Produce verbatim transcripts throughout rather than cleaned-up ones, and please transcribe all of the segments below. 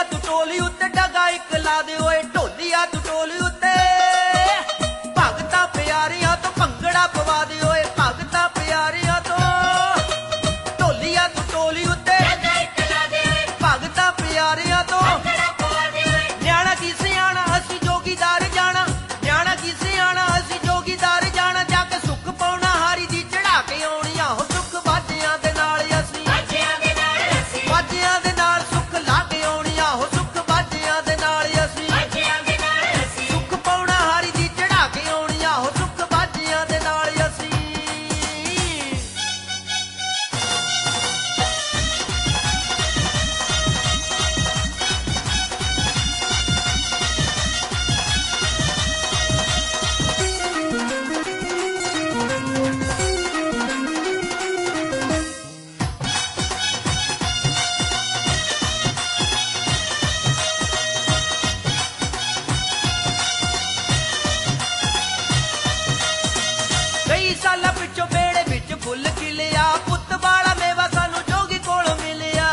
ਢੋਲੀਆ ਤੂੰ ਟੋਲੀ ਉੱਤੇ ਡਗਾ ਇੱਕ ਲਾ ਦੇ ਓਏ ਢੋਲੀਆ ਤੂੰ ਟੋਲੀ ਉੱਤੇ ਭਗਤਾਂ ਪਿਆਰਿਆਂ ਤੋਂ ਭੰਗੜਾ ਪਵਾ ਦੇ ਓਏ ਭਗਤਾਂ ਪਿਆਰਿਆਂ ਤੋਂ ਢੋਲੀਆ ਤੂੰ ਟੋਲੀ ਉੱਤੇ ਡਗਾ ਇੱਕ ਲਾ ਦੇ ਓਏ ਭਗਤਾਂ ਪਿਆਰਿਆਂ ਤੋਂ ਭੰਗੜਾ ਪਵਾ ਦੇ ਓਏ ਨਿਆਣਾ ਕੀ ਸਿਆਣਾ ਅਸੀਂ ਜੋਗੀਦਾਰ ਜਾਣਾ ਨਿਆਣਾ ਕੀ ਸਿਆਣਾ ਅਸੀਂ ਜੋਗੀਦਾਰ ਜਾਣਾ ਜਾ ਕੇ ਸੁੱਖ ਪਾਉਣਾ ਹਾਰੀ ਦੀ ਚੜਾ ਕੇ ਆਉਣੀ ਆਹੋ ਸੁੱਖ ਬਾਜਿਆਂ ਦੇ ਨਾਲ ਅਸੀਂ ਬਾਜਿਆਂ ਦੇ ਨਾਲ ਅਸੀਂ ਬਾਜਿਆਂ ਦੇ ਨਾਲ ਸੁੱਖ ਲਾ ਕੇ ਆਉਣੀ ਆਹੋ ਸੁੱਖ ਬਾਜਿਆਂ ਦੇ ਨਾਲ ਅਸੀਂ ਬਾਜਿਆਂ ਦੇ ਨਾਲ ਅਸੀਂ ਸੁੱਖ ਪਾਉਣਾ ਹਾਰੀ ਦੀ ਚੜਾ ਕੇ ਆਉਣੀ ਆਹੋ ਸੁੱਖ ਬਾਜਿਆਂ ਦੇ ਨਾਲ ਅਸੀਂ ਕਈ ਸਾਲਾਂ ਪਿੱਛੋਂ ਵਿਹੜੇ ਵਿੱਚ ਫੁੱਲ ਖਿਲਿਆ ਪੁੱਤ ਵਾਲਾ ਮੇਵਾ ਸਾਨੂੰ ਜੋਗੀ ਕੋਲੋਂ ਮਿਲਿਆ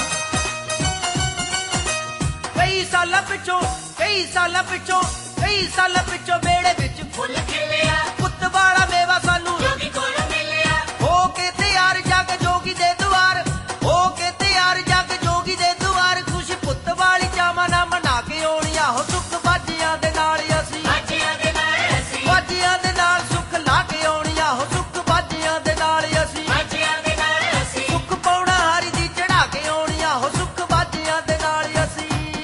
ਕਈ ਸਾਲਾਂ ਪਿੱਛੋਂ ਕਈ ਸਾਲਾਂ ਪਿੱਛੋਂ ਕਈ ਸਾਲਾਂ ਪਿੱਛੋਂ ਵਿਹੜੇ ਵਿੱਚ ਫੁੱਲ ਖਿਲਿਆ ਪੁੱਤ ਵਾਲਾ ਮੇਵਾ ਸਾਨੂੰ ਜੋਗੀ ਕੋਲੋਂ ਮਿਲਿਆ ਹੋ ਕੇ ਤਿਆਰ ਜਗ ਜੋਗੀ ਦੇ ਦੁਆਰ ਹੋ ਕੇ ਤਿਆਰ ਜਗ ਜੋਗੀ ਦੇ ਦੁਆਰ ਖੁਸ਼ ਪੁੱਤ ਵਾਲੀ ਚਾਵਾਂ ਨਾ ਮਨਾ ਕੇ ਆਉਣੀ ਆਹੋ ਸੁੱਖ ਬਾਜਿਆਂ ਦੇ ਨਾਲ ਅਸੀਂ ਬਾਜਿਆਂ ਦੇ ਨਾਲ ਅਸੀਂ ਬਾਜਿਆਂ ਦੇ ਨਾਲ ਸੁੱਖ ਲਾ ਕੇ ਆਉਣੀ ਆਹੋ ਸੁੱਖ ਬਾਜਿਆਂ ਦੇ ਨਾਲ ਅਸੀਂ ਬਾਜਿਆਂ ਦੇ ਨਾਲ ਅਸੀਂ ਸੁੱਖ ਪਾਉਣਾ ਹਾਰੀ ਦੀ ਚੜਾ ਕੇ ਆਉਣੀ ਆਹੋ ਸੁੱਖ ਬਾਜਿਆਂ ਦੇ ਨਾਲ ਅਸੀਂ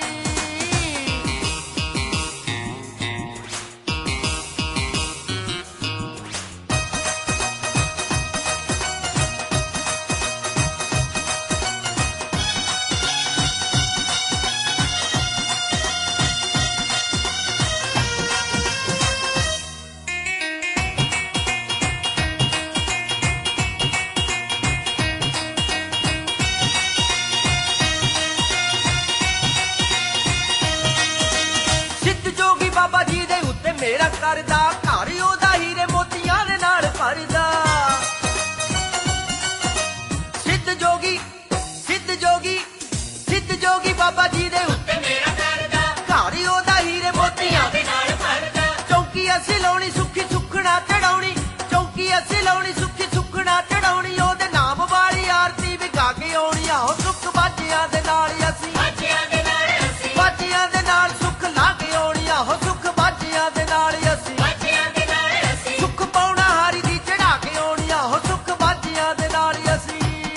ਸਿੱਧ ਜੋਗੀ ਬਾਬਾ ਜੀ ਦੇ ਉੱਤੇ ਮੇਰਾ ਕਰਦਾ ਘਰ ਉਹਦਾ ਹੀਰੇ ਮੋਤੀਆਂ ਦੇ ਨਾਲ ਭਰਦਾ ਸਿੱਧ ਜੋਗੀ ਸਿੱਧ ਜੋਗੀ ਸਿੱਧ ਜੋਗੀ ਬਾਬਾ ਜੀ ਦੇ ਉੱਤੇ ਮੇਰਾ ਕਰਦਾ ਘਰ ਉਹਦਾ ਹੀਰੇ ਮੋਤੀਆਂ ਦੇ ਨਾਲ ਭਰਦਾ ਚੌਂਕੀ ਅਸੀਂ ਲਾਉਣੀ ਸੁੱਖੀ ਸੁੱਖਣਾ ਚੜਾਉਣੀ ਚੌਂਕੀ ਅਸੀਂ ਲਾਉਣੀ ਸੁੱਖੀ ਸੁੱਖਣਾ ਚੜਾਉਣੀ ਉਹਦੇ ਨਾਮ ਵਾਲੀ ਆਰਤੀ ਵੀ ਗਾ ਕੇ ਆਉਣੀ ਆਹੋ ਸੁੱਖ ਬਾਜਿਆਂ ਦੇ ਨਾਲ ਅਸੀਂ ਬਾਜਿਆਂ ਦੇ ਨਾਲ ਅਸੀਂ ਬਾਜਿਆਂ ਦੇ ਨਾਲ ਸੁੱਖ ਲਾ ਕੇ ਆਉਣੀ ਆਹੋ ਸੁੱਖ ਬਾਜਿਆਂ ਦੇ ਨਾਲ ਅਸੀਂ ਬਾਜਿਆਂ ਦੇ ਨਾਲ ਅਸੀਂ ਸੁੱਖ ਪਾਉਣਾ ਹਾਰੀ ਦੀ ਚੜਾ ਕੇ ਆਉਣੀ ਆਹੋ ਸੁੱਖ ਬਾਜਿਆਂ ਦੇ ਨਾਲ ਅਸੀਂ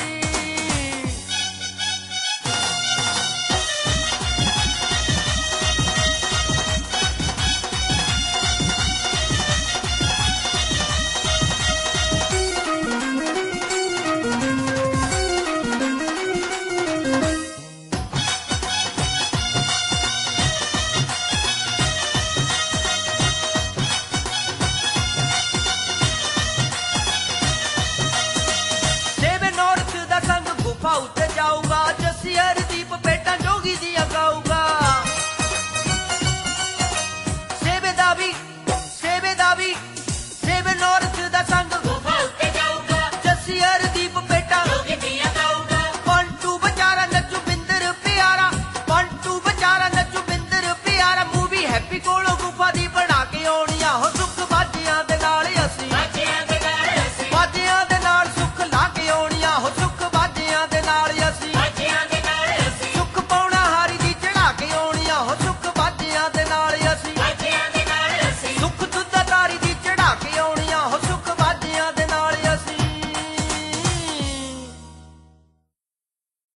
ਸੇਵੇ ਨੌਰਥ ਦਾ ਸੰਗ ਗੁਫਾ ਉੱਤੇ ਜਾਊਗਾ ਜੱਸੀ ਹਰਦੀਪ ਬੇਟਾ ਜੋਗੀ ਦੀਆਂ ਗਾਊਗਾ ਸੇਵੇ ਦਾ ਵੀ ਸੇਵੇ ਦਾ ਵੀ ਸੇਵੇ ਨੌਰਥ ਦਾ ਸੰਗ ਗੁਫਾ ਉੱਤੇ ਜਾਊਗਾ ਜੱਸੀ ਹਰਦੀਪ ਬੇਟਾ ਜੋਗੀ ਦੀਆਂ ਗਾਊਗਾ ਪੰਟੂ ਵਿਚਾਰਾ ਨੱਚੂ ਬਿੰਦਰ ਪਿਆਰਾ ਪੰਟੂ ਵਿਚਾਰਾ ਨੱਚੂ ਬਿੰਦਰ ਪਿਆਰਾ ਮੂਵੀ ਹੈਪੀ ਕੋਲੋਂ ਗੁਫਾ ਦੀ ਬਣਾ ਕੇ ਆਉਣੀ ਆਹੋ ਸੁੱਖ ਬਾਜਿਆਂ ਦੇ ਨਾਲ ਅਸੀਂ ਬਾਜਿਆਂ ਦੇ ਨਾਲ ਅਸੀਂ ਬਾਜਿਆਂ ਦੇ ਨਾਲ ਸੁੱਖ ਲਾ ਕੇ ਆਉਣੀ ਆਹੋ ਸੁੱਖ ਬਾਜਿਆਂ ਦੇ ਨਾਲ ਅਸੀਂ ਬਾਜਿਆਂ ਦੇ ਨਾਲ ਅਸੀਂ ਸੁੱਖ ਪਾਉਣਾ ਹਾਰੀ ਦੀ ਚੜਾ ਕੇ ਆਉਣੀ ਆਹੋ ਸੁੱਖ ਬਾਜਿਆਂ ਦੇ ਨਾਲ ਅਸੀਂ